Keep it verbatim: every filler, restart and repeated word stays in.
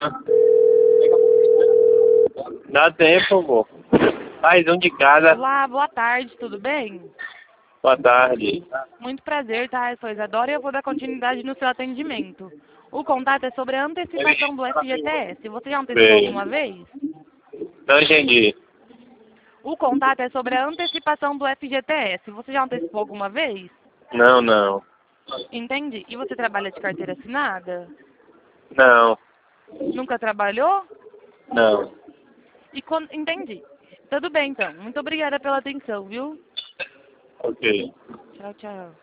Dá tempo, pô. Faz um de cada. Olá, boa tarde, tudo bem? Boa tarde. Muito prazer, tá? Eu sou Isadora e eu vou dar continuidade no seu atendimento. O contato é sobre a antecipação do F G T S. Você já antecipou Bem, alguma vez? não entendi. O contato é sobre a antecipação do F G T S. Você já antecipou alguma vez? Não, não. Entendi. E você trabalha de carteira assinada? Não, Nunca trabalhou? não. E quando... Entendi. Tudo bem, então. Muito obrigada pela atenção, viu? Ok. Tchau, tchau.